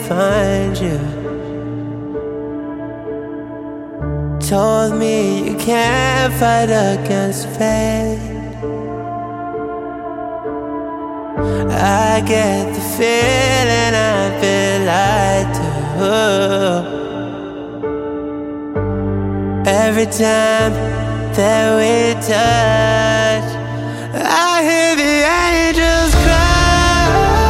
find you. Told me you can't fight against fate. I get the feeling I've been lied to. Every time that we touch, I hear the angels cry.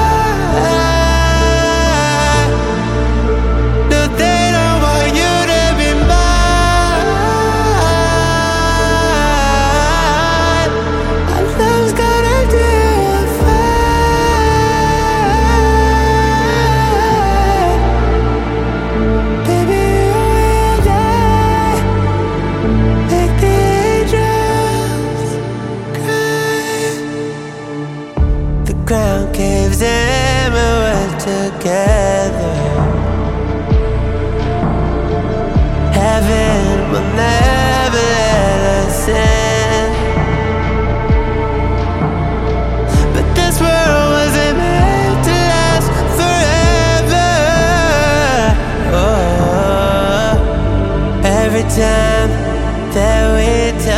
No, they don't want you to be mine. Our love's gonna define. Baby, you and I, make the angels cry. The ground caves in when we're together. Heaven will never let us in. But this world wasn't meant to last forever. Oh, every time that we touch,